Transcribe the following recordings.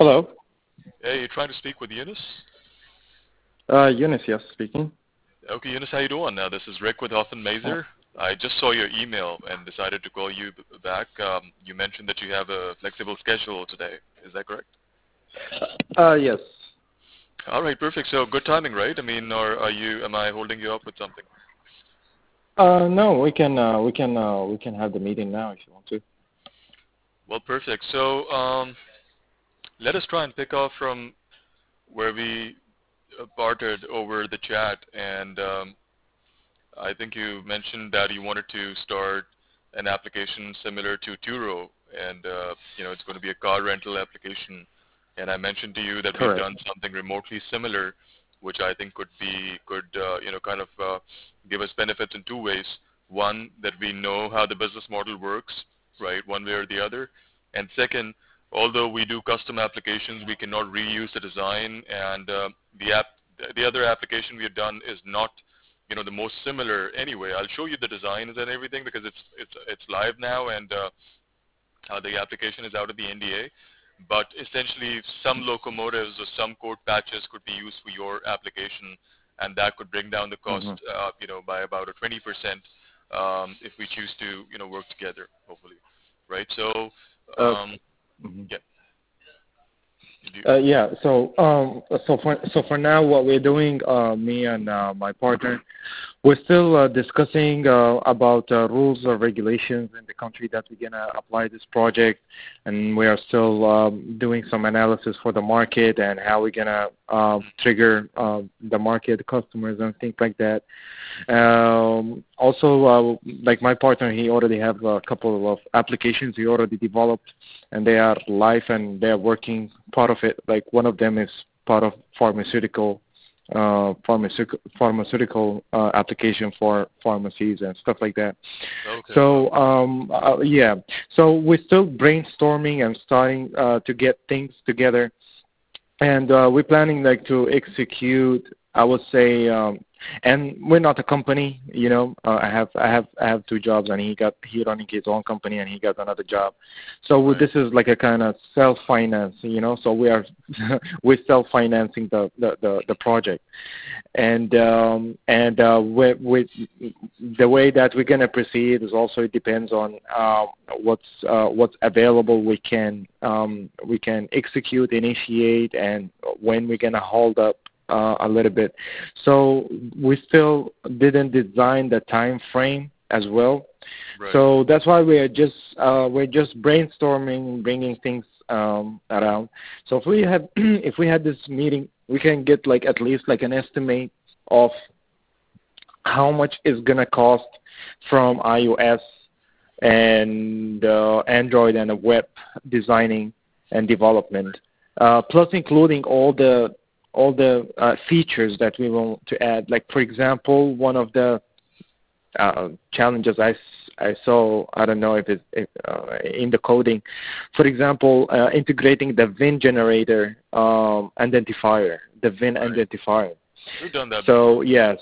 Hello. Hey, you're trying to speak with Eunice? Eunice, yes, speaking. Okay, Eunice, how you doing? This is Rick with Huffman Uh, Mazer. I just saw your email and decided to call you back. You mentioned that you have a flexible schedule today. Is that correct? yes. All right, perfect. So good timing, right? I mean, or am I holding you up with something? No, we can have the meeting now if you want to. Well, perfect. So let us try and pick off from where we parted over the chat. And I think you mentioned that you wanted to start an application similar to Turo, and it's going to be a car rental application. And I mentioned to you that we've Correct. done something remotely similar, which I think could give us benefits in two ways. One, that we know how the business model works, right, one way or the other. And second, although we do custom applications, we cannot reuse the design, and the other application we have done is not the most similar anyway. I'll show you the designs and everything because it's live now, and the application is out of the NDA. But essentially, some locomotives or some code patches could be used for your application, and that could bring down the cost, Mm-hmm. by about a 20% if we choose to, work together, hopefully, right? So, Uh, um, mhm. yeah, you do. Yeah. So for now, what we're doing, me and my partner, we're still discussing about rules or regulations in the country that we're gonna apply this project, and we are still doing some analysis for the market and how we're gonna trigger the market, customers, and things like that. Also, like my partner, he already have a couple of applications he already developed, and they are live and they are working part of it. Like one of them is part of pharmaceutical application for pharmacies and stuff like that. Okay. Wow. So yeah, so we're still brainstorming and starting to get things together, and we're planning like to execute. I would say, and we're not a company, I have two jobs, and he running his own company, and he got another job. So Right. this is like a kind of self-finance, So we are we're self-financing the project, and with the way that we're gonna proceed is also it depends on what's available. We can execute, initiate, and when we're gonna hold up a little bit. So we still didn't design the time frame as well. Right. So that's why we're just brainstorming, bringing things around. So if we had this meeting, we can get like at least like an estimate of how much is gonna cost from iOS and Android and web designing and development, plus including all the features that we want to add. Like for example, one of the challenges I saw, I don't know if it's in the coding, for example, integrating the VIN generator identifier, the VIN Right. identifier. We've done that before. So yeah,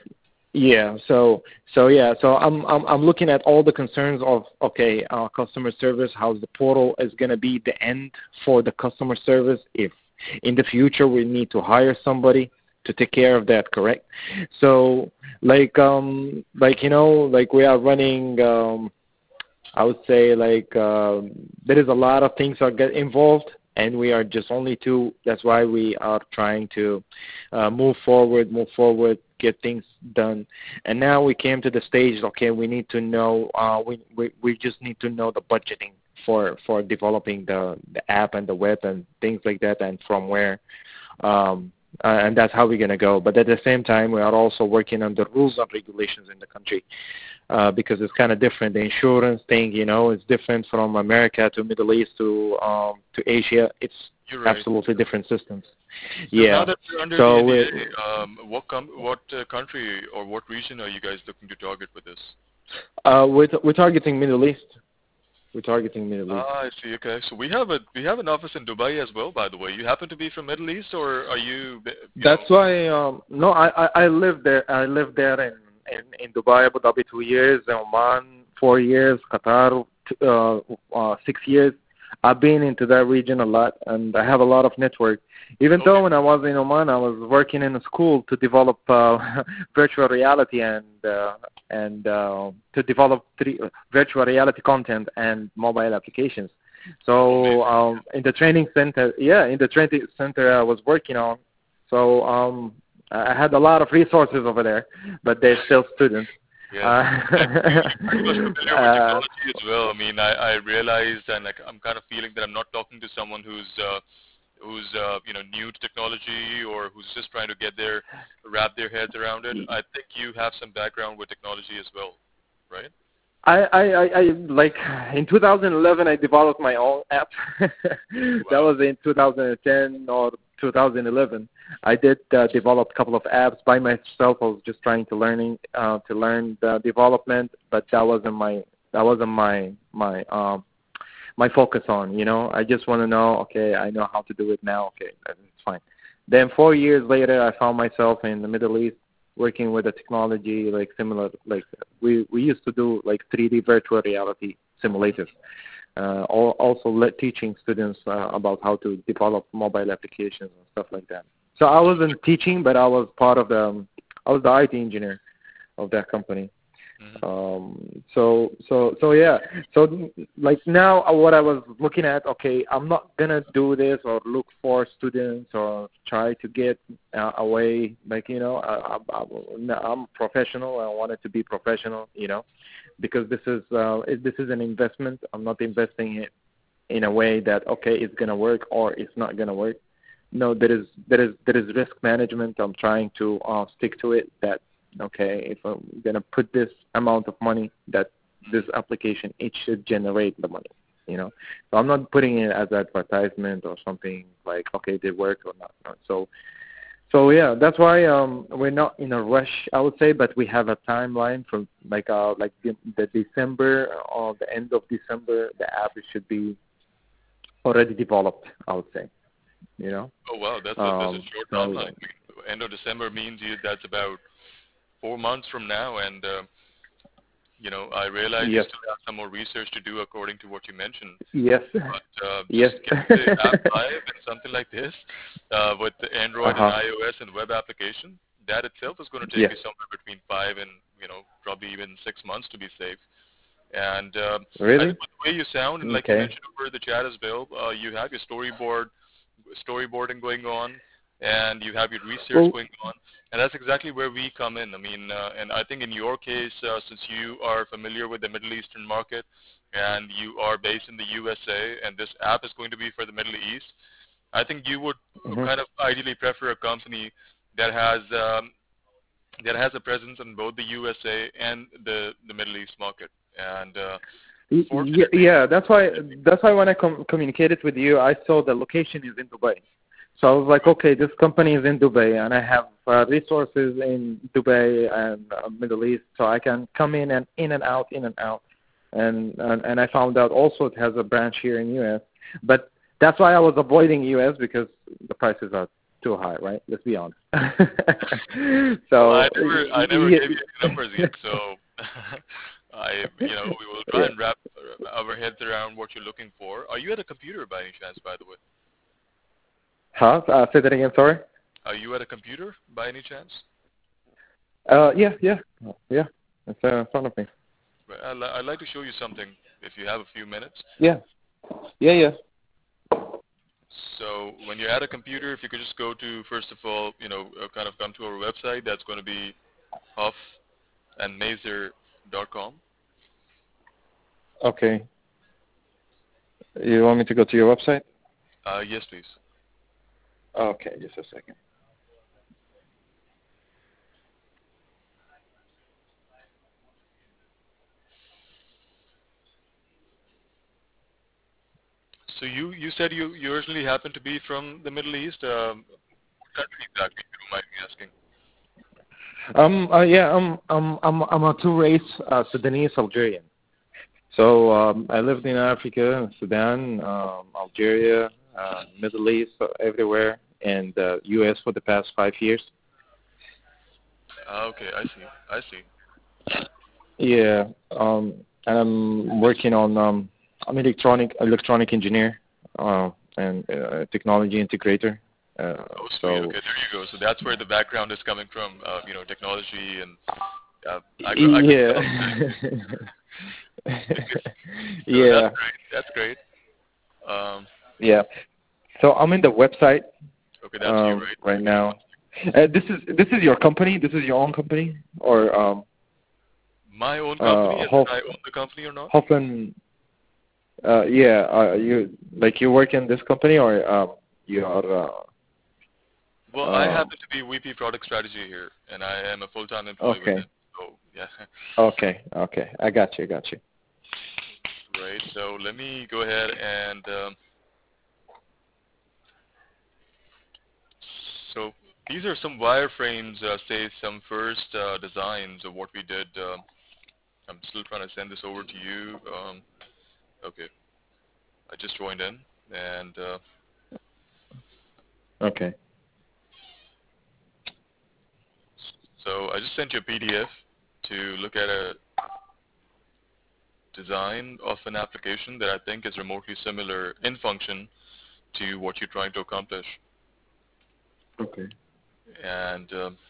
so I'm looking at all the concerns of customer service, how the portal is gonna be the end for the customer service if in the future we need to hire somebody to take care of that, correct? So like we are running I would say there is a lot of things that get involved, and we are just only two. That's why we are trying to move forward, get things done. And now we came to the stage. Okay, we need to know. We just need to know the budgeting for developing the app and the web and things like that, and from where. And that's how we're going to go. But at the same time, we are also working on the rules and regulations in the country because it's kind of different. The insurance thing, is different from America to Middle East to Asia. It's You're right. absolutely different systems. So now Yeah. that we're under the So NDA, what country or what region are you guys looking to target with this? we're targeting Middle East. We're targeting Middle East. Ah, I see. Okay, so we have an office in Dubai as well, by the way. You happen to be from Middle East, or are you, That's why. No, I live there. I lived there in Dubai, Abu Dhabi 2 years, Oman 4 years, Qatar 6 years. I've been into that region a lot, and I have a lot of network. Even though when I was in Oman, I was working in a school to develop virtual reality and to develop virtual reality content and mobile applications. So in the training center, I was working on. So I had a lot of resources over there, but they're still students. Yeah. I'm familiar with technology as well. I mean, I realized, and like I'm kind of feeling that I'm not talking to someone who's new to technology or who's just trying to wrap their heads around it. I think you have some background with technology as well, right? I like in 2011 I developed my own app. That was in 2010 or 2011. I did develop a couple of apps by myself. I was just trying to learn the development, but that wasn't my focus on. I just want to know. Okay, I know how to do it now. Okay, it's fine. Then 4 years later, I found myself in the Middle East working with a technology like similar, like we used to do like 3D virtual reality simulators. Also teaching students about how to develop mobile applications and stuff like that. So I wasn't teaching, but I was I was the IT engineer of that company. So yeah. So like now what I was looking at, okay, I'm not gonna do this or look for students or try to get away. Like I'm professional. I wanted to be professional. Because this is an investment. I'm not investing it in a way that okay, it's gonna work or it's not gonna work. No, there is risk management. I'm trying to stick to it. That okay, if I'm gonna put this amount of money, that this application it should generate the money. So I'm not putting it as advertisement or something like okay, did work or not. No. So yeah, that's why we're not in a rush, I would say, but we have a timeline from the December or the end of December, the app should be already developed, I would say. Oh wow, that's a short timeline. End of December means that's about 4 months from now, and I realize you still have some more research to do according to what you mentioned. Yes. But yes. Get the app live and something like this with the Android and iOS and web application, that itself is going to take you somewhere between 5 and probably even 6 months to be safe. And really? I think with the way you sound, and like you mentioned over the chat as well, you have your storyboarding going on, and you have your research going on, and that's exactly where we come in. I mean, and I think in your case, since you are familiar with the Middle Eastern market, and you are based in the USA, and this app is going to be for the Middle East, I think you would kind of ideally prefer a company that has a presence in both the USA and the Middle East market. And that's why when I communicated with you, I saw the location is in Dubai. So I was like, okay, this company is in Dubai, and I have resources in Dubai and Middle East, so I can come in and out. And I found out also it has a branch here in US. But that's why I was avoiding US, because the prices are too high, right? Let's be honest. So I never gave you the numbers yet, so we will try and wrap our heads around what you're looking for. Are you at a computer by any chance, by the way? Huh? Say that again, sorry? Are you at a computer by any chance? Yeah. It's in front of me. I'd like to show you something, if you have a few minutes. Yeah. So when you're at a computer, if you could just go to, first of all, kind of come to our website. That's going to be huffandmazer.com. Okay. You want me to go to your website? Yes, please. Okay, just a second. So you said you originally happen to be from the Middle East. What country exactly, if you don't mind me asking? I'm a two-race Sudanese Algerian. So I lived in Africa, Sudan, Algeria, Middle East, everywhere, and U.S. for the past 5 years. Okay, I see. Yeah, and I'm working on I'm an electronic engineer and technology integrator. Oh, sweet. So Okay, there you go. So that's where the background is coming from. Technology and I could yeah, tell. So yeah, That's great. Um, yeah. So I'm in the website okay, that's you, right? right Okay. now. This is your company. This is your own company, or My own company, as in Hof I own the company or not? Hoffen. Yeah. You work in this company, or you are Well, I happen to be VP Product Strategy here, and I am a full-time employee with okay. them. So yeah, Okay. I got you. right. So let me go ahead and so these are some wireframes, say some first designs of what we did. I'm still trying to send this over to you. Okay, I just joined in, and Okay. so I just sent you a PDF to look at a design of an application that I think is remotely similar in function to what you're trying to accomplish. Okay. And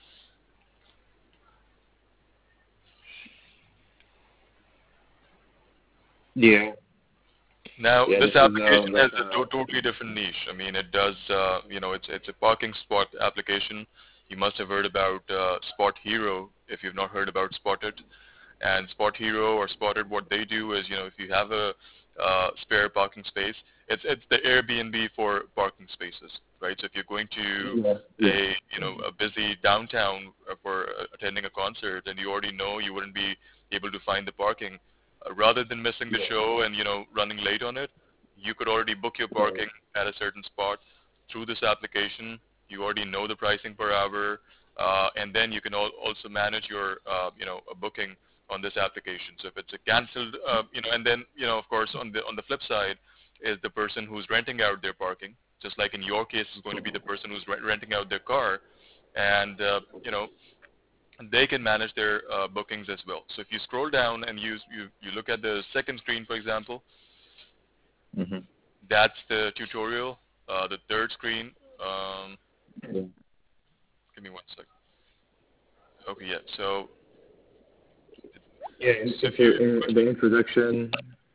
Yeah. now Yeah. this This is application has like a totally different niche. I mean, it does, it's a parking spot application. You must have heard about Spot Hero if you've not heard about Spotted. And Spot Hero or Spotted, what they do is, if you have a spare parking space, it's the Airbnb for parking spaces, right? So if you're going to yeah. a busy downtown for attending a concert, and you already know you wouldn't be able to find the parking, rather than missing the show and running late on it, you could already book your parking at a certain spot through this application. You already know the pricing per hour, and then you can also manage your a booking on this application. So if it's a canceled, and then of course on the flip side is the person who's renting out their parking. Just like in your case, is going to be the person who's renting out their car, and they can manage their bookings as well. So if you scroll down and you look at the second screen, for example, Mm-hmm. that's the tutorial. The third screen, Yeah. give me one second. Okay, yeah. So, Yeah. so if you In the introduction.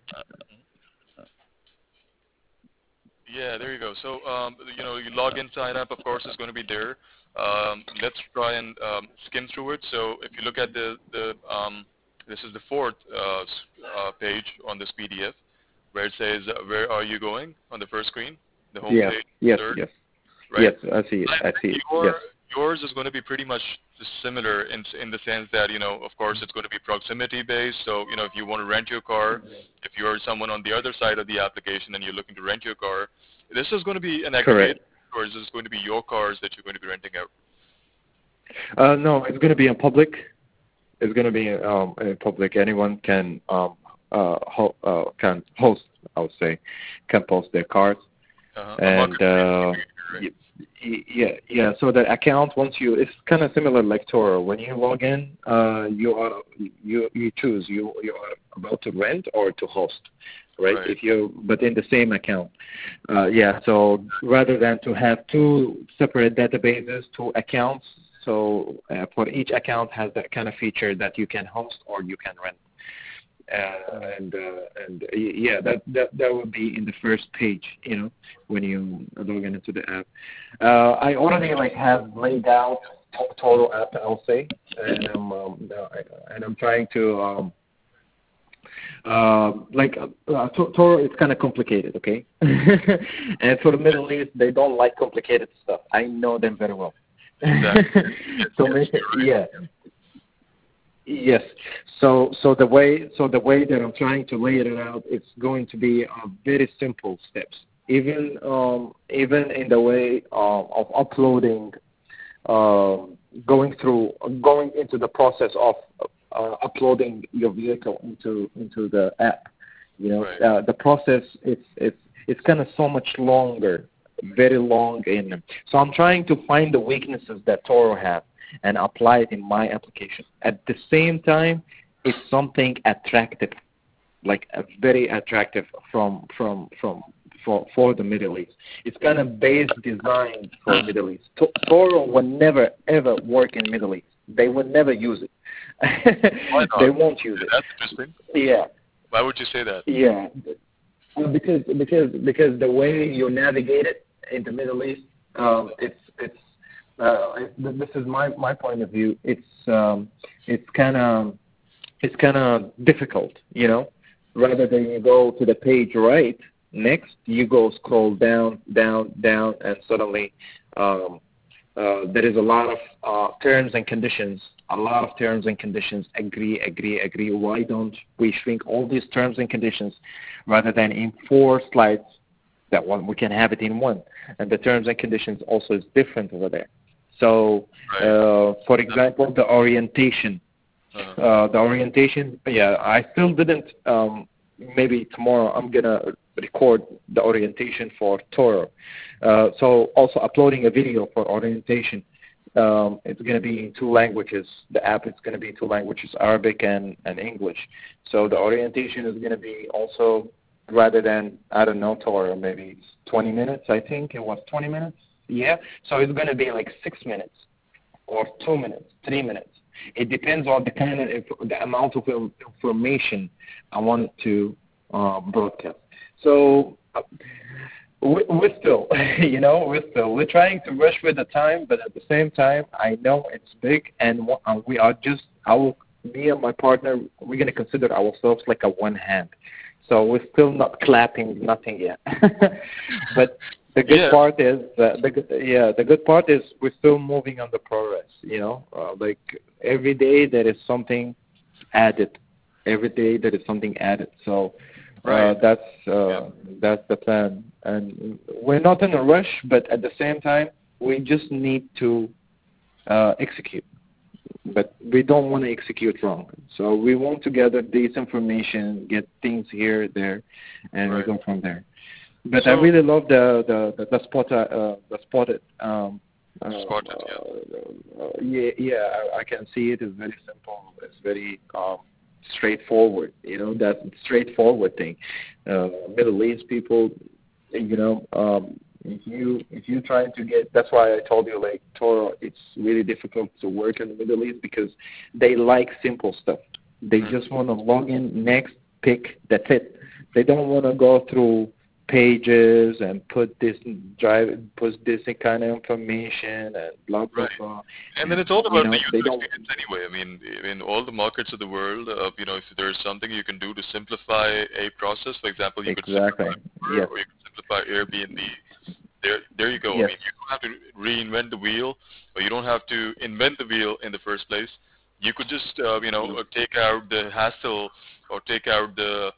yeah, there you go. So, you log in, sign up, of course, is going to be there. Let's try and skim through it. So if you look at this is the fourth page on this PDF, where it says, where are you going on the first screen, the home Yeah. page, Yes. third, Yes. right? Yes. I see it. I think Yes. yours is going to be pretty much similar in the sense that of course it's going to be proximity based. So if you want to rent your car, if you're someone on the other side of the application and you're looking to rent your car, this is going to be an aggregate, Correct. or is this going to be your cars that you're going to be renting out? No, it's going to be in public. It's going to be in public. Anyone can can host. I would say can post their cars. A And marketplace, right? yeah. So the account, it's kind of similar like Toro. When you log in, you choose you are about to rent or to host, right? Right. But in the same account. Yeah. So rather than to have two separate databases, two accounts. So for each account has that kind of feature that you can host or you can rent. Yeah, that would be in the first page, when you log into the app. I already have laid out Toro app, I'll say, and I'm trying to Toro is kind of complicated, okay? And for the Middle East, they don't like complicated stuff. I know them very well. Exactly. So yeah. Yes. So the way that I'm trying to lay it out, it's going to be very simple steps. Even in the way of uploading, going into the process of uploading your vehicle into the app. Right. The process it's kind of so much longer, very long in. So I'm trying to find the weaknesses that Toro has and apply it in my application. At the same time, it's something attractive like very attractive for the Middle East. It's kind of base designed for Middle East. Toro will never ever work in Middle East. They will never use it. Why not? They won't use it. That's interesting. Yeah. Why would you say that? Yeah. Because the way you navigate it in the Middle East, this is my point of view. It's kind of difficult, you know. Rather than you go to the page right next, you go scroll down, and suddenly there is a lot of terms and conditions. A lot of terms and conditions. Agree. Why don't we shrink all these terms and conditions rather than in 4 slides? That one we can have it in one, and the terms and conditions also is different over there. So, for example, the orientation. The orientation. Yeah, I still didn't. Maybe tomorrow I'm gonna record the orientation for Toro. So also uploading a video for orientation. It's going to be in 2 languages. The app is going to be in 2 languages, Arabic and English. So the orientation is going to be also, rather than, I don't know, Toro, maybe 20 minutes, I think. It was 20 minutes? Yeah. So it's going to be like 6 minutes or 2 minutes, 3 minutes. It depends on the amount of information I want to broadcast. So we're still, we're trying to rush with the time, but at the same time, I know it's big, and we are just, me and my partner, we're going to consider ourselves like a one hand. So we're still not clapping, nothing yet. But the good part is, the good part is we're still moving on the progress. Like every day there is something added. Every day there is something added. So that's the plan. And we're not in a rush, but at the same time, we just need to execute. But we don't want to execute wrong. So we want to gather this information, get things here, there, and we go from there. But I really love the Spotted. I can see it is very simple. It's very straightforward. That straightforward thing. Middle East people, if you try to get, that's why I told you, like, Toro, it's really difficult to work in the Middle East because they like simple stuff. They just want to log in, next, pick, that's it. They don't want to go through pages and put this kind of information and blah, blah, blah. And then it's all about the user experience anyway. I mean, in all the markets of the world, if there's something you can do to simplify a process, for example, you could simplify Uber, or you could simplify Airbnb. There you go. I mean, you don't have to reinvent the wheel, or you don't have to invent the wheel in the first place. You could just, take out the hassle or take out the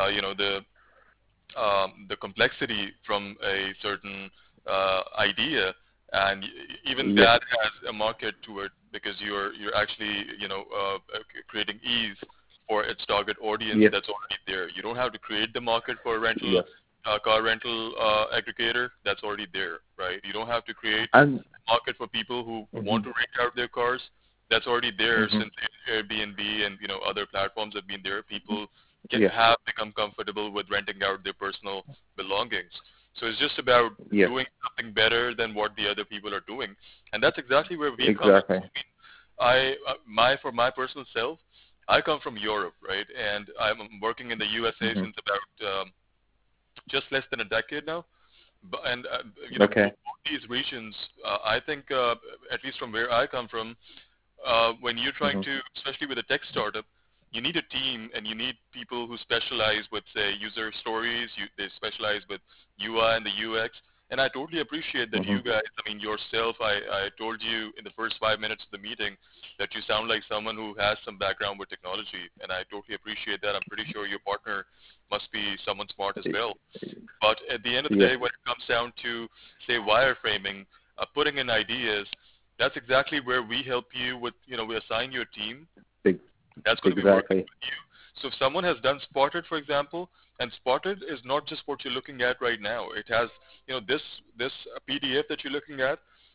complexity from a certain idea, and even that has a market to it because you're actually creating ease for its target audience that's already there. You don't have to create the market for a rental car rental aggregator that's already there, right? You don't have to create a market for people who want to rent out their cars. That's already there since Airbnb and other platforms have been there. People have become comfortable with renting out their personal belongings. So it's just about doing something better than what the other people are doing, and that's exactly where we come from. I mean, for my personal self, I come from Europe, right, and I'm working in the USA since about just less than a decade now. And both these regions, I think, at least from where I come from, when you're trying to, especially with a tech startup, you need a team and you need people who specialize with, say, user stories. They specialize with UI and the UX. And I totally appreciate that you guys, I mean, yourself, I told you in the first 5 minutes of the meeting that you sound like someone who has some background with technology. And I totally appreciate that. I'm pretty sure your partner must be someone smart as well. But at the end of the day, when it comes down to, say, wireframing, putting in ideas, that's exactly where we help you with, we assign you a team. That's going to be working with you. So if someone has done Spotted, for example, and Spotted is not just what you're looking at right now. It has, this PDF that you're looking at,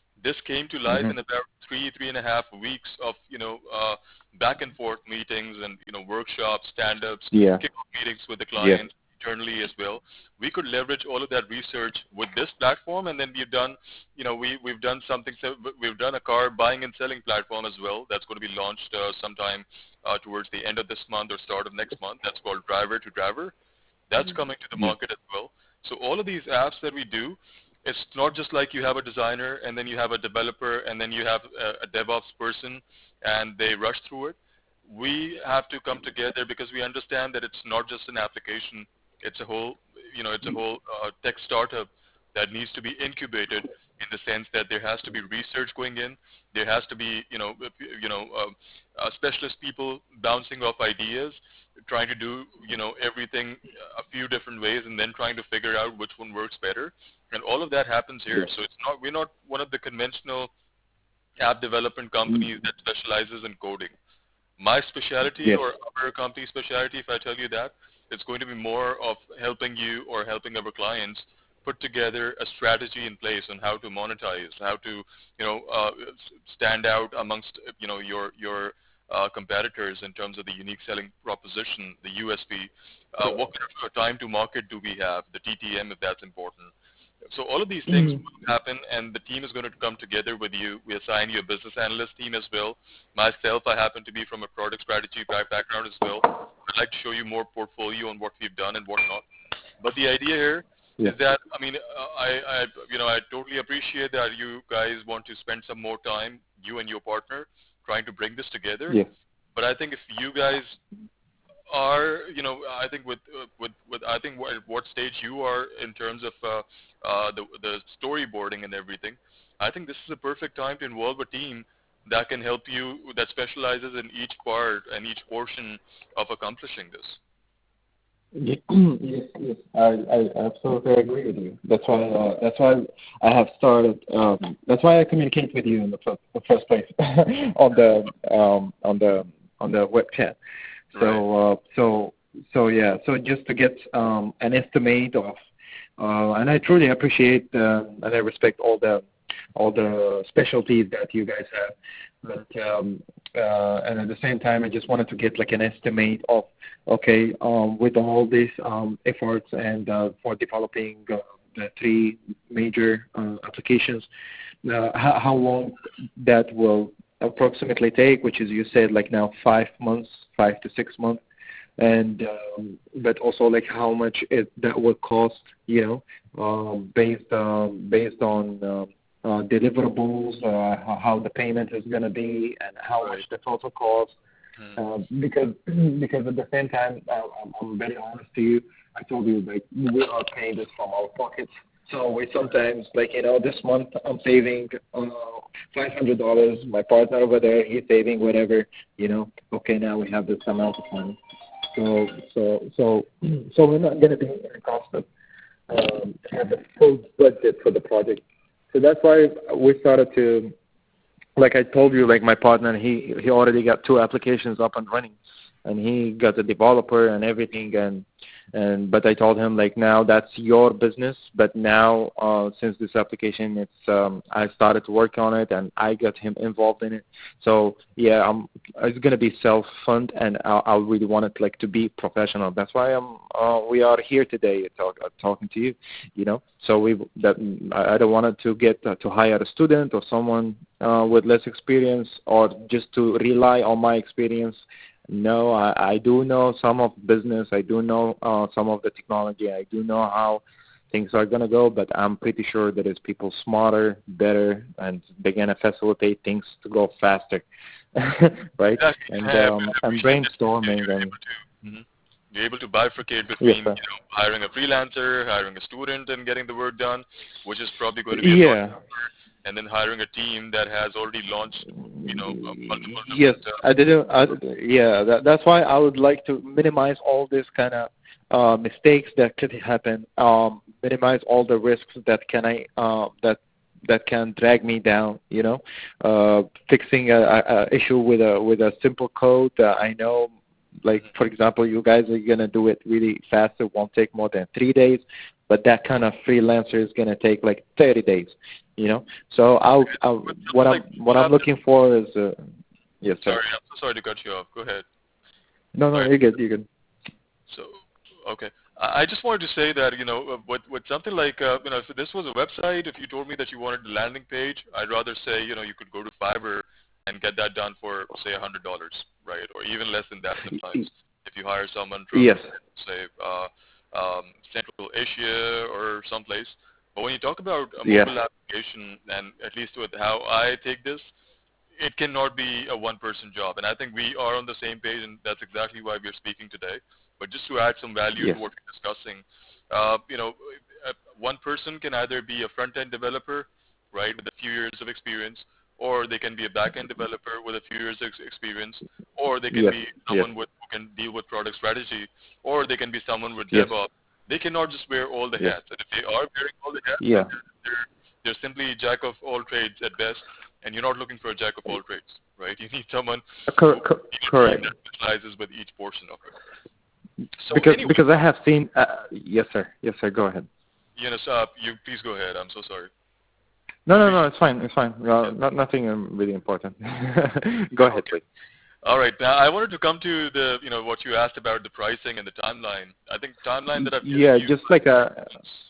This came to life in about 3.5 weeks of back and forth meetings and workshops, stand-ups, Yeah. kickoff meetings with the Yeah. clients internally as well. We could leverage all of that research with this platform, and then we've done, we've done something. So we've done a car buying and selling platform as well. That's going to be launched sometime towards the end of this month or start of next month. That's called Driver to Driver. That's coming to the Yeah. market as well. So all of these apps that we do, it's not just like you have a designer and then you have a developer and then you have a DevOps person and they rush through it. We have to come together because we understand that it's not just an application. It's a whole, it's a whole tech startup that needs to be incubated in the sense that there has to be research going in. There has to be, specialist people bouncing off ideas, trying to do, everything a few different ways and then trying to figure out which one works better. And all of that happens here. Yeah. So we're not one of the conventional app development companies that specializes in coding. My specialty Yes. or our company specialty, if I tell you that, it's going to be more of helping you or helping our clients put together a strategy in place on how to monetize, how to, stand out amongst, competitors in terms of the unique selling proposition, the USP. What kind of time to market do we have, the TTM if that's important. So all of these things will happen, and the team is going to come together with you. We assign you a business analyst team as well. Myself, I happen to be from a product strategy background as well. I'd like to show you more portfolio on what we've done and what not. But the idea here Yeah. is that, I mean, I totally appreciate that you guys want to spend some more time, you and your partner, trying to bring this together. Yes. But I think if you guys are, I think I think what stage you are in terms of the storyboarding and everything, I think this is a perfect time to involve a team that can help you, that specializes in each part and each portion of accomplishing this. Yes, yes, I absolutely agree with you. That's why I have started. That's why I communicate with you in the first place on the web chat. Right. So yeah. So just to get an estimate of, and I truly appreciate and I respect all the specialties that you guys have, but and at the same time, I just wanted to get like an estimate of, okay, with all these efforts and for developing the three major applications, how long that will approximately take, which is, you said, like now 5 months, 5 to 6 months, and but also like how much that will cost, based on deliverables, how the payment is going to be, and how much the total cost. Because at the same time, I'm very honest to you. I told you, like, we are paying this from our pockets. So we sometimes, like, this month I'm saving $500. My partner over there, he's saving whatever. Okay, now we have this amount of money. So we're not going to be in a cost of have a full budget for the project. So that's why we started to, like I told you, like my partner, he already got 2 applications up and running, and he got a developer and everything, but I told him, like, now that's your business, but now since this application, it's I started to work on it and I got him involved in it. So yeah, it's gonna be self-fund, and I really want it like to be professional. That's why we are here today talking to you. So I don't want it to get to hire a student or someone with less experience, or just to rely on my experience. No, I do know some of business. I do know some of the technology. I do know how things are going to go, but I'm pretty sure there is people smarter, better, and they're going to facilitate things to go faster, right? And I'm brainstorming. You're able to bifurcate between hiring a freelancer, hiring a student, and getting the work done, which is probably going to be a lot cheaper, and then hiring a team that has already launched, multiple. Yes, I didn't. That's why I would like to minimize all this kind of mistakes that could happen. Minimize all the risks that can drag me down. Fixing a issue with a simple code. I know. Like, for example, you guys are going to do it really fast. It won't take more than 3 days. but that kind of freelancer is going to take like 30 days, you know. So what I'm looking for is yes, sir. Sorry, I'm so sorry to cut you off. Go ahead. No, Sorry. you're good. You're good. So, okay. I just wanted to say that, with something like, if this was a website, if you told me that you wanted the landing page, I'd rather say, you could go to Fiverr and get that done for, say, $100, right? Or even less than that sometimes. If you hire someone from, Yes. say, Central Asia or someplace. But when you talk about a Yes. mobile application, and at least with how I take this, it cannot be a one-person job. And I think we are on the same page, and that's exactly why we're speaking today. But just to add some value Yes. to what we're discussing, one person can either be a front-end developer, right, with a few years of experience, or they can be a back-end developer with a few years of experience, or they can Yes. be Yes. someone who can deal with product strategy, or they can be someone with Yes. DevOps. They cannot just wear all the Yes. hats. And if they are wearing all the hats, Yeah. they're simply jack of all trades at best, and you're not looking for a jack of all trades, right? You need someone who Correct. specializes with each portion of it. So because I have seen. Yes, sir. Yes, sir. Go ahead. you please go ahead. I'm so sorry. No. It's fine. It's fine. Nothing really important. Go ahead, please. All right. Now I wanted to come to the what you asked about the pricing and the timeline. I think timeline that I've given you. Just like a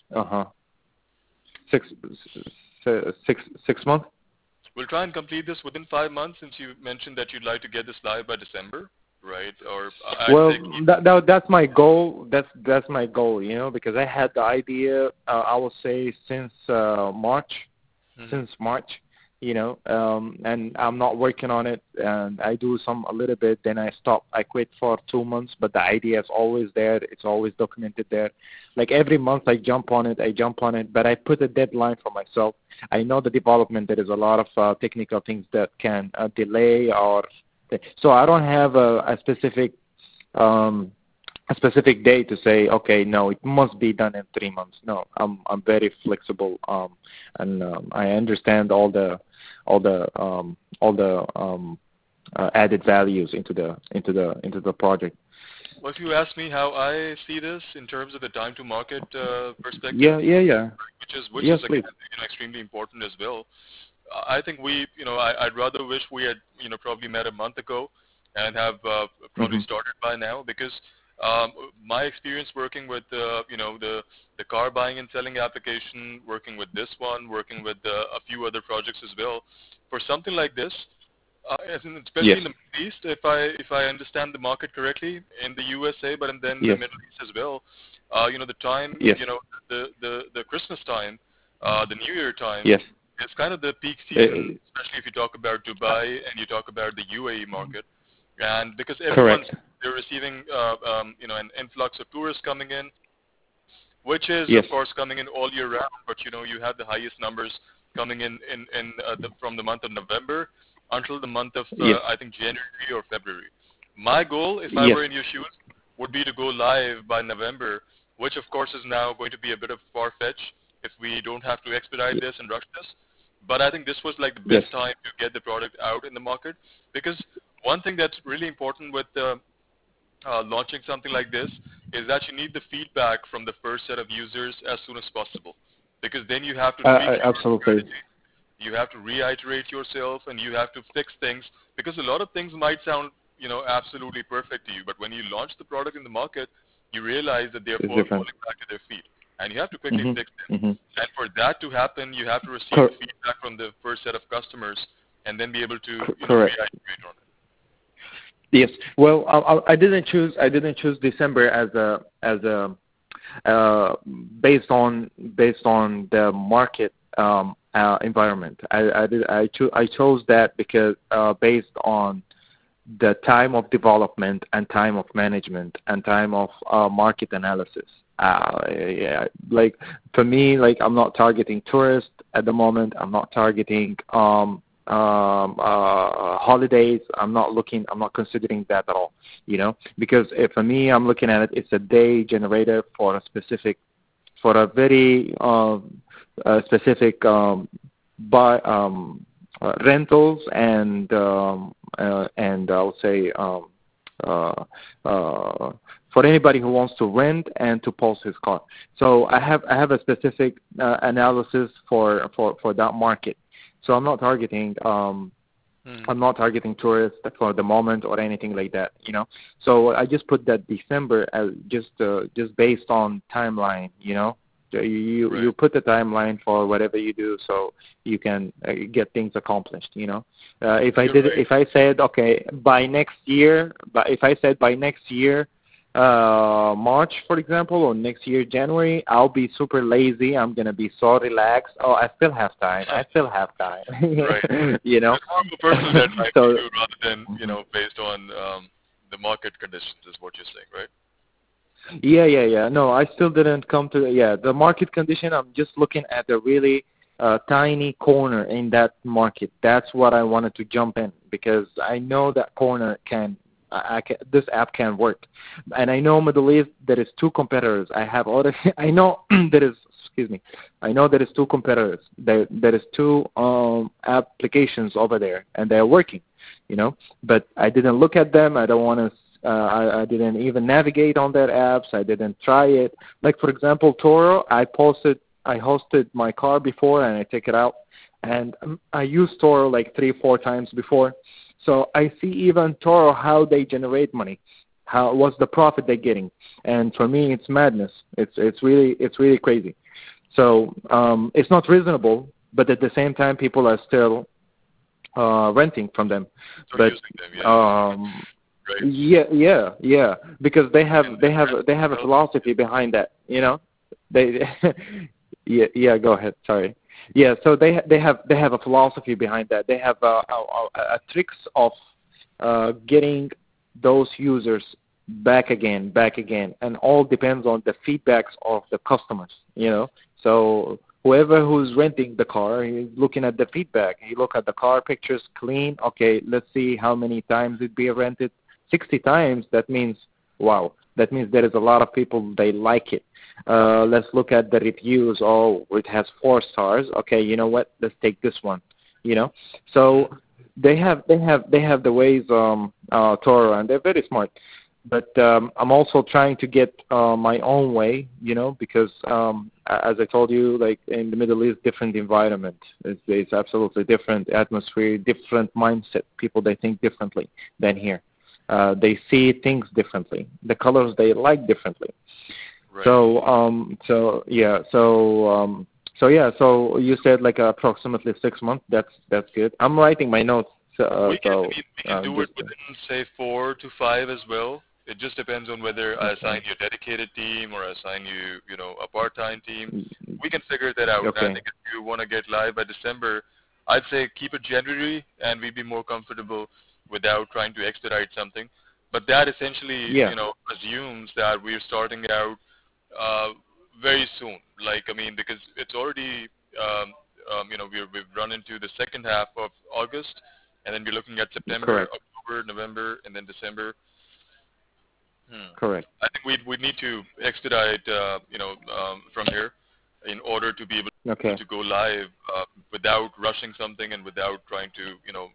6 months. We'll try and complete this within 5 months, since you mentioned that you'd like to get this live by December, right? Or that's my goal. That's my goal. Because I had the idea. I will say since March. Since March, and I'm not working on it, and I do a little bit, then I stop. I quit for 2 months, but the idea is always there. It's always documented there. Like every month I jump on it, but I put a deadline for myself. I know the development, there is a lot of technical things that can delay so I don't have a specific day to say, okay, no, it must be done in 3 months. No, I'm very flexible, and I understand all the added values into the project. Well, if you ask me how I see this in terms of the time to market perspective, yeah, which is again, extremely important as well. I think I'd rather wish we had probably met a month ago and have probably started by now, because my experience working with the car buying and selling application, working with this one, working with a few other projects as well, for something like this, especially in the Middle East, if I understand the market correctly, in the USA, but then the Middle East as well, the time, the Christmas time, the New Year time, it's kind of the peak season, especially if you talk about Dubai and you talk about the UAE market. And because they're receiving an influx of tourists coming in, which is of course coming in all year round, but you have the highest numbers coming in from the month of November until the month of I think January or February. My goal, if I were in your shoes, would be to go live by November, which of course is now going to be a bit of far-fetched if we don't have to expedite this and rush this. But I think this was like the best time to get the product out in the market, because one thing that's really important with launching something like this is that you need the feedback from the first set of users as soon as possible, because then you have to tweak absolutely. You have to reiterate yourself, and you have to fix things, because a lot of things might sound absolutely perfect to you, but when you launch the product in the market, you realize that they're falling back to their feet, and you have to quickly fix them. And for that to happen, you have to receive feedback from the first set of customers, and then be able to reiterate on it. Yes. Well, I didn't choose December as a based on the market environment. I chose that because based on the time of development and time of management and time of market analysis. Like for me, like I'm not targeting tourists at the moment. I'm not targeting holidays. I'm not considering that at all, because for me, I'm looking at it's a day generator for a very specific rentals and I'll say for anybody who wants to rent and to post his car. So I have a specific analysis for that market. So I'm not targeting tourists for the moment or anything like that, you know. So I just put that December as just based on timeline, you know. You put the timeline for whatever you do, so you can get things accomplished, you know. If I said okay by next year, March, for example, or next year January, I'll be super lazy. I'm gonna be so relaxed. Oh, I still have time. Right. You know. It's more of a personal deadline So, for you rather than based on the market conditions, is what you're saying, right? Yeah. No, I still didn't come to the market condition. I'm just looking at a really tiny corner in that market. That's what I wanted to jump in because I know that corner this app can work, and I know Middle East there is two competitors. I know there is. Excuse me. I know there is two competitors. There is two applications over there, and they are working. You know, but I didn't look at them. I don't want to. I didn't even navigate on their apps. I didn't try it. Like for example, Toro. I hosted my car before, and I take it out, and I used Toro like 3-4 times before. So I see even Toro how they generate money, what's the profit they're getting, and for me it's madness. It's really crazy. So it's not reasonable, but at the same time people are still renting from them. But right. Yeah, because they have a philosophy behind that, you know. They yeah. Go ahead. Sorry. Yeah, so they have a philosophy behind that. They have a tricks of getting those users back again, and all depends on the feedbacks of the customers. You know, so whoever who's renting the car, he's looking at the feedback. He look at the car pictures, clean. Okay, let's see how many times it be rented. 60 times. That means wow. That means there is a lot of people they like it. Let's look at the reviews. Oh, it has 4 stars. Okay, you know what? Let's take this one. You know, so they have the ways Toro, and they're very smart. But I'm also trying to get my own way. You know, because as I told you, like in the Middle East, different environment. It's absolutely different atmosphere, different mindset. People they think differently than here. They see things differently. The colors they like differently. Right. So you said like approximately 6 months. That's good. I'm writing my notes. We can do it within say 4 to 5 as well. It just depends on whether I assign you a dedicated team or I assign you a part-time team. We can figure that out. Okay. I think if you want to get live by December, I'd say keep it January, and we'd be more comfortable without trying to expedite something. But that essentially, assumes that we're starting out very soon. Like, I mean, because it's already, we've run into the second half of August, and then we're looking at September, Correct. October, November, and then December. Correct. I think we'd need to expedite, from here in order to be able to go live without rushing something and without trying to,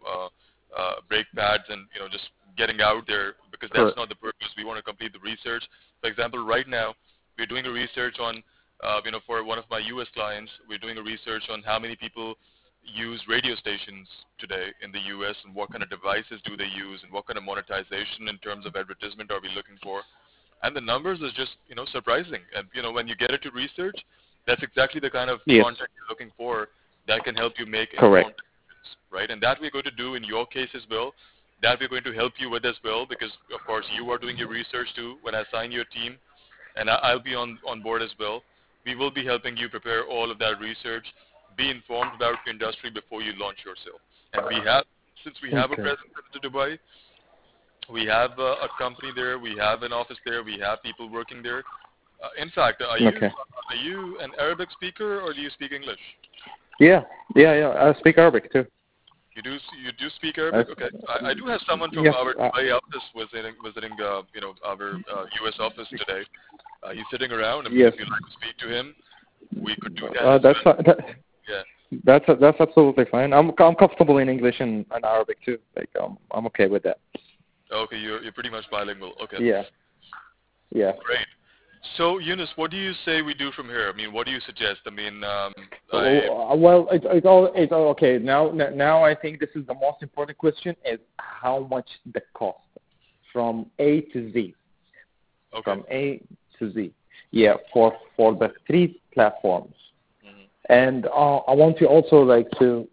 break pads and, just getting out there, because that's not the purpose. We want to complete the research. For example, right now, we're doing a research on, for one of my U.S. clients, we're doing a research on how many people use radio stations today in the U.S. and what kind of devices do they use and what kind of monetization in terms of advertisement are we looking for. And the numbers is just, surprising. And, when you get into research, that's exactly the kind of content you're looking for that can help you make informed decisions, right? And that we're going to do in your case as well. That we're going to help you with as well, because, of course, you are doing your research too. When I assign you a team, and I'll be on board as well, we will be helping you prepare all of that research, be informed about the industry before you launch yourself. And since we have a presence in Dubai, we have a company there, we have an office there, we have people working there. In fact, are you an Arabic speaker or do you speak English? Yeah. I speak Arabic too. You do speak Arabic? Okay. I do have someone from our Dubai office visiting our U.S. office today. He's sitting around, and if you'd like to speak to him, we could do that. That's absolutely fine. I'm comfortable in English and Arabic too. Like I'm okay with that. Okay, you're pretty much bilingual. Okay. Yeah. Yeah. Great. So, Yunus, what do you say we do from here? I mean, what do you suggest? I mean, Well, it's all okay. Now I think this is the most important question: is how much the cost from A to Z, okay. from A to Z. Yeah, for the three platforms. Hmm. And I want you also like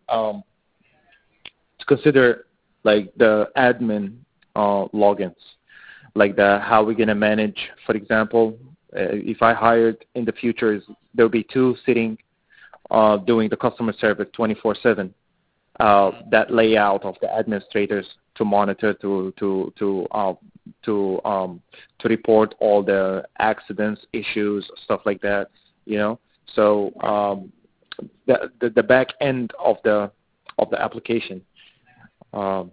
to consider like the admin logins, like the how we're gonna manage. For example, if I hired in the future, there'll be two sitting doing the customer service 24/7. That layout of the administrators to monitor to report all the accidents, issues, stuff like that. You know, so the back end of the application. Um,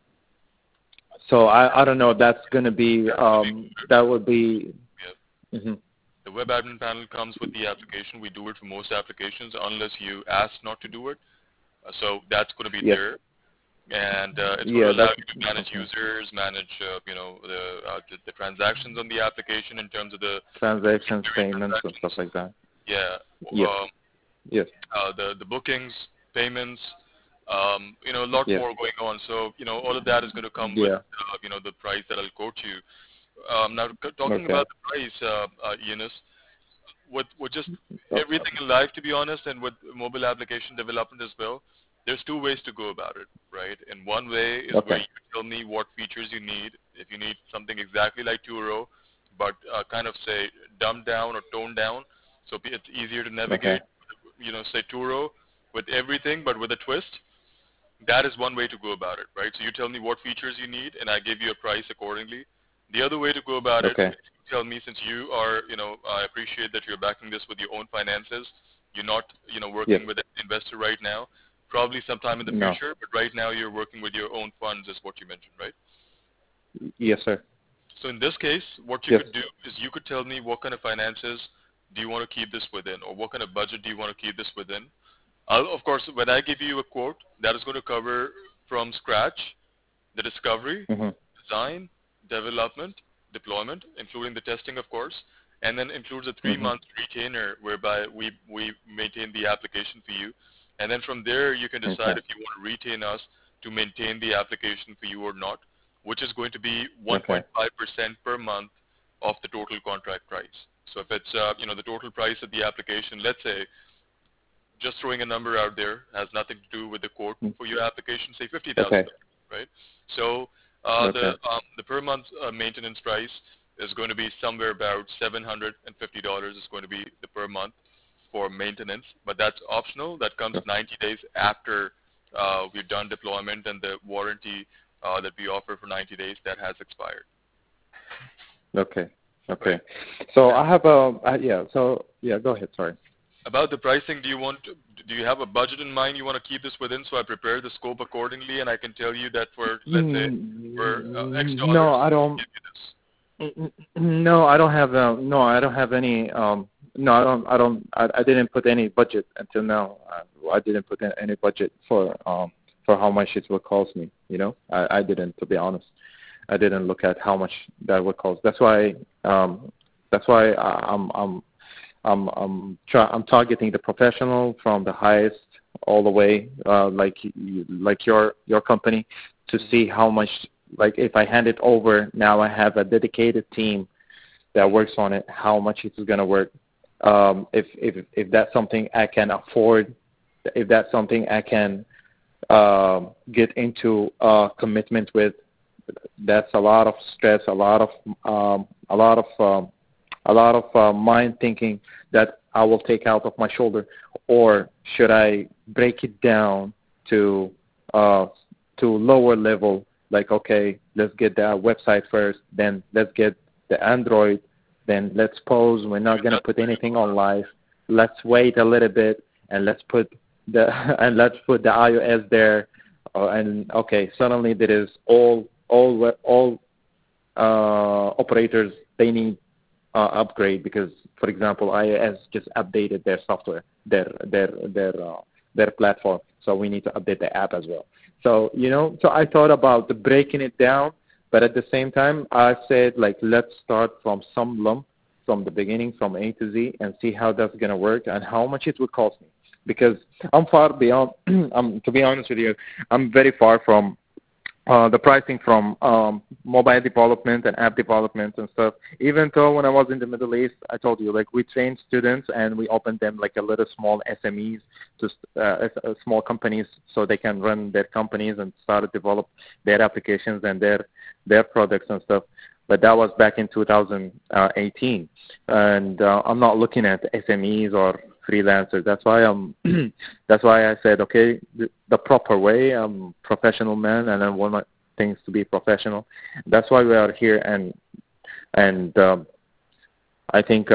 so I don't know. That's gonna be that would be. Yeah. Hmm. The web admin panel comes with the application. We do it for most applications unless you ask not to do it. So that's going to be Yes. there. And it's going to Yeah. allow That's you to manage okay. users, manage the transactions on the application in terms of the Transactions, payments, and transactions. stuff like that. Yeah, Yes. Yes. the bookings, payments, a lot Yes. more going on. So all of that is going to come with Yeah. the price that I'll quote you. Now talking Okay. about the price, Eunice, with just So, everything in life, to be honest, and with mobile application development as well, there's two ways to go about it, right? And one way is where okay. you tell me what features you need. If you need something exactly like Turo, but kind of say dumbed down or toned down, so it's easier to Okay. navigate. Say Turo with everything, but with a twist. That is one way to go about it, right? So you tell me what features you need, and I give you a price accordingly. The other way to go about it, Okay. you tell me, since you are, I appreciate that you're backing this with your own finances. You're not, Yes. working with an investor right now. Probably sometime in the No. future, but right now you're working with your own funds, is what you mentioned, right? Yes, sir. So in this case, what you Yes. could do is you could tell me what kind of finances do you want to keep this within, or what kind of budget do you want to keep this within. Of course, when I give you a quote, that is going to cover from scratch the discovery, Mhm. design, development, deployment, including the testing, of course, and then includes a Mhm. 3-month retainer whereby we maintain the application for you. And then from there, you can decide Okay. if you want to retain us to maintain the application for you or not, which is going to be Okay. 1.5% per month of the total contract price. So if it's, the total price of the application, let's say, just throwing a number out there, has nothing to do with the quote Mm. for your application, say $50,000, Okay. right? So Okay. the per month maintenance price is going to be somewhere about $750 is going to be the per month for maintenance, but that's optional. That comes 90 days after we've done deployment, and the warranty that we offer for 90 days that has expired, Okay. right? Okay. So And I have yeah. So yeah. Go ahead. Sorry. about the pricing, do you have a budget in mind you want to keep this within, so I prepare the scope accordingly, and I can tell you that for, let's say, for X No, dollars, I don't. give you this. No, I don't have. No, I don't have any. No, I don't. I don't. I didn't put any budget until now. I didn't put any budget for how much it will cost me. You know, I didn't. To be honest, I didn't look at how much that would cost. That's why. That's why I'm targeting the professional from the highest all the way, like your company, to see how much. Like if I hand it over, now I have a dedicated team that works on it. How much it is going to work? If that's something I can afford, if that's something I can get into commitment with, that's a lot of stress, a lot of mind thinking that I will take out of my shoulder. Or should I break it down to lower level? Like, okay, let's get the website first, then let's get the Android, then let's pause. We're not gonna put anything on live. Let's wait a little bit and let's put the and let's put the iOS there. And okay, suddenly there is all operators, they need upgrade because, for example, iOS just updated their software, their platform. So we need to update the app as well. So so I thought about the breaking it down, But at the same time, I said, like, let's start from some lump, from the beginning, from A to Z, and see how that's going to work and how much it will cost me. Because I'm far beyond, to be honest with you, I'm very far from the pricing from mobile development and app development and stuff. Even though when I was in the Middle East, I told you, like, we trained students and we opened them like a little small SMEs, just small companies, so they can run their companies and start to develop their applications and their products and stuff. But that was back in 2018, and I'm not looking at SMEs or freelancers. That's why that's why I said, okay, the proper way. I'm professional man, and I want things to be professional. That's why we are here, and I think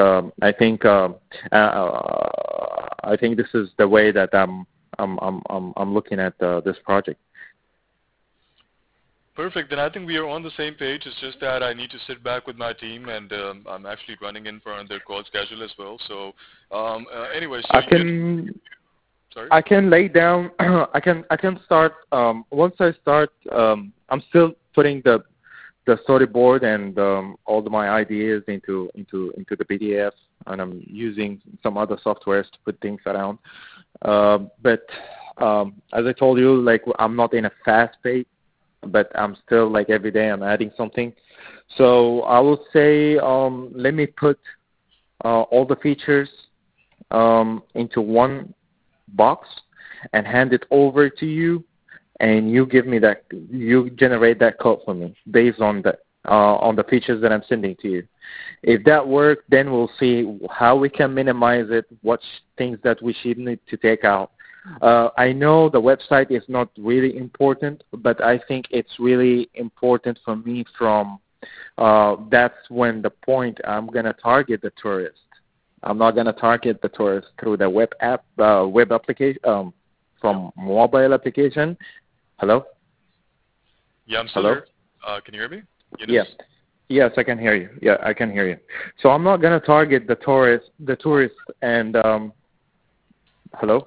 this is the way that I'm looking at this project. Perfect. Then I think we are on the same page. It's just that I need to sit back with my team, and I'm actually running in for their call schedule as well. So, anyway, so I can lay down. I can start. Once I start, I'm still putting the storyboard and all my ideas into the PDF, and I'm using some other softwares to put things around. But as I told you, like, I'm not in a fast pace, but I'm still, like, every day I'm adding something. So I will say, let me put all the features into one box and hand it over to you, and you generate that code for me based on the features that I'm sending to you. If that works, then we'll see how we can minimize it, what things that we should need to take out. I know the website is not really important, but I think it's really important for me that's when the point I'm going to target the tourist. I'm not going to target the tourist through the web application, from mobile application. Hello? Yeah, I'm still Hello? here. Can you hear me? Yes. Yes, I can hear you. Yeah, I can hear you. So I'm not going to target the tourist and, hello?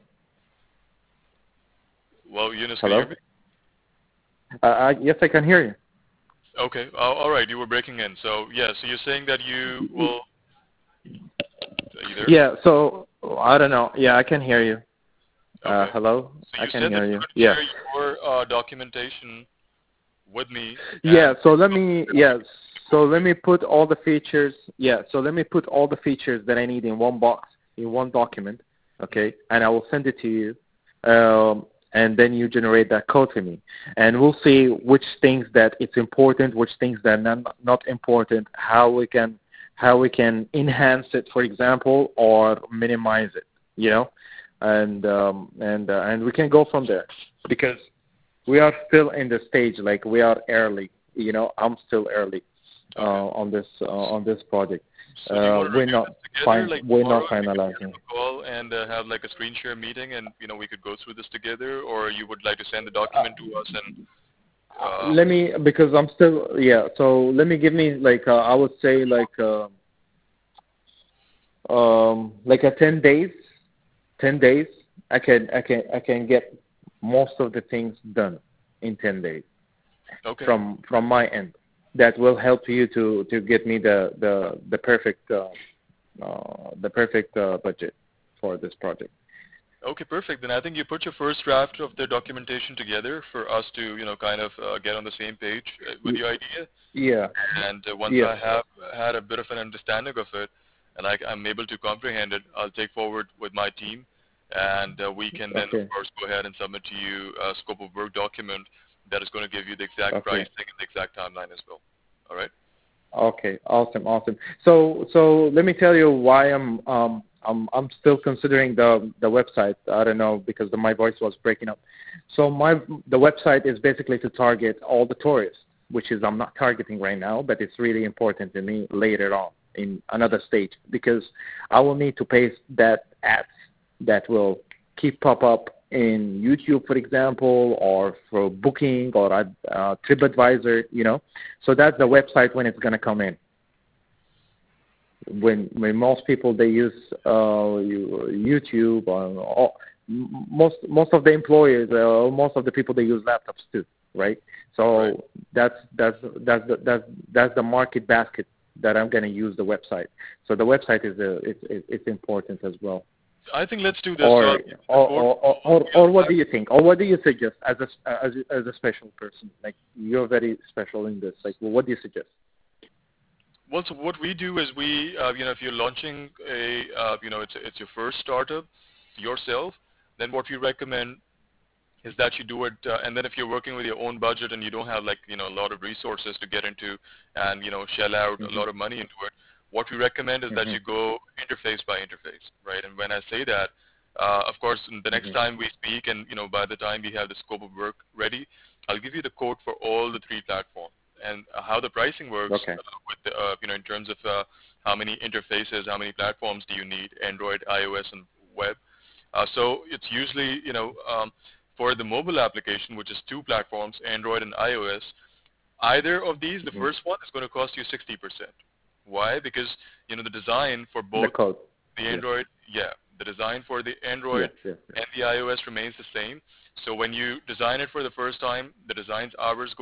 Well, Yunus, Hello? can you hear me? Yes, I can hear you. Okay. All right. You were breaking in. So, yeah, so you're saying that you will... Are you there? Yeah, so, I don't know. Yeah, I can hear you. Okay. Hello? So I you can said hear that you. you could Yeah. share your documentation with me. Yeah, so let me put all the features. Yeah, so let me put all the features that I need in one box, in one document, okay? And I will send it to you, and then you generate that code for me, and we'll see which things that it's important, which things that are not important, how we can enhance it, for example, or minimize it, you know, and we can go from there, because we are still in the stage, like, we are early. You know, I'm still early on this project. So do you want to we're not finalizing. Call and have like a screen share meeting, and we could go through this together, or you would like to send the document to us and. Let me, because I'm still So let me give me like I would say like a 10 days. 10 days. I can get most of the things done in 10 days. Okay. From my end, that will help you to get me the perfect budget for this project. Okay, perfect. Then I think you put your first draft of the documentation together for us to kind of get on the same page with your idea. Yeah. And once I have had a bit of an understanding of it, and I'm able to comprehend it, I'll take forward with my team, and we can then, of course, go ahead and submit to you a scope of work document that is going to give you the exact pricing and the exact timeline as well. All right? Okay. Awesome. So let me tell you why I'm still considering the website. I don't know, because my voice was breaking up. So the website is basically to target all the tourists, which is I'm not targeting right now, but it's really important to me later on in another stage, because I will need to paste that ads that will pop up in YouTube, for example, or for Booking or TripAdvisor, So that's the website when it's going to come in. When most people, they use YouTube, or most of the employers, most of the people, they use laptops too. right? So that's the market basket that I'm going to use the website. So the website is it's important as well. I think let's do this. Or what do you think? Or what do you suggest as a special person? Like, you're very special in this. Like, well, what do you suggest? Well, so what we do is we, if you're launching a, it's your first startup yourself, then what we recommend is that you do it, and then if you're working with your own budget and you don't have a lot of resources to get into and, shell out a lot of money into it, what we recommend is that you go interface by interface, right? And when I say that, of course, the next time we speak and, by the time we have the scope of work ready, I'll give you the quote for all the 3 platforms and how the pricing works with the, in terms of how many interfaces, how many platforms do you need, Android, iOS, and web. So it's usually, for the mobile application, which is 2 platforms, Android and iOS, either of these, the first one is going to cost you 60%. Why? Because, the design for both the Android, the design for the Android and the iOS remains the same. So when you design it for the first time, the designer hours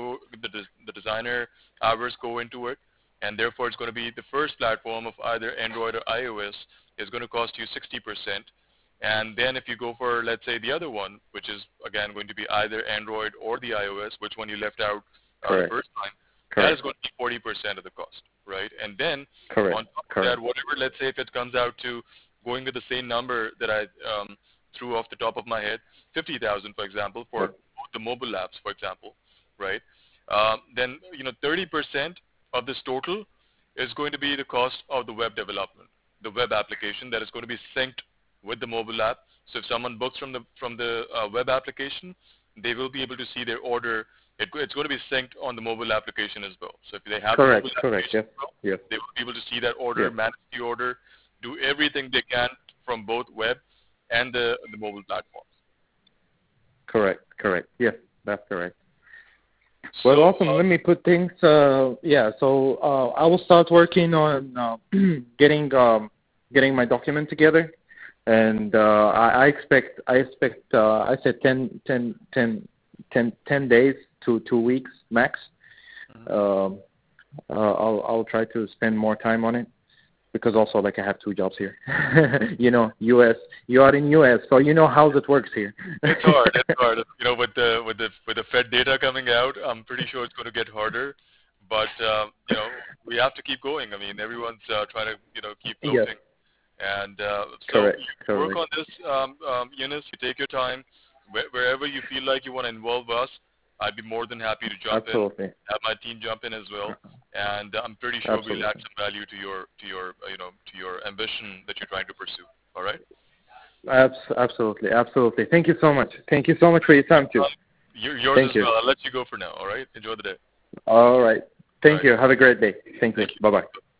go into it, and therefore it's going to be the first platform of either Android or iOS is going to cost you 60%. And then if you go for, let's say, the other one, which is, again, going to be either Android or the iOS, which one you left out the first time, that is going to be 40% of the cost, right? And then on top of that, whatever, let's say if it comes out to going with the same number that I threw off the top of my head, 50,000, for example, for the mobile apps, for example, right? Then, 30% of this total is going to be the cost of the web development, the web application that is going to be synced with the mobile app. So if someone books from the web application, they will be able to see their order. It's going to be synced on the mobile application as well. So if they have the mobile application as well, they will be able to see that order, manage the order, do everything they can from both web and the mobile platforms. Correct. Yes, that's correct. Well, awesome. Let me put things. So I will start working on getting my document together. And I expect I said 10 days to 2 weeks max. I'll try to spend more time on it because also I have 2 jobs here. US. You are in US, so you know how it works here. It's hard. With the Fed data coming out, I'm pretty sure it's going to get harder. But we have to keep going. I mean, everyone's trying to keep floating. Yes. And so you work on this, Yunus. You take your time. Wherever you feel like you want to involve us, I'd be more than happy to jump in. Have my team jump in as well. And I'm pretty sure we'll add some value to your ambition that you're trying to pursue. All right? Absolutely. Thank you so much. Thank you so much for your time too. Yours as well. I'll let you go for now. All right? Enjoy the day. All right. Thank you. Have a great day. Thank you. Bye-bye.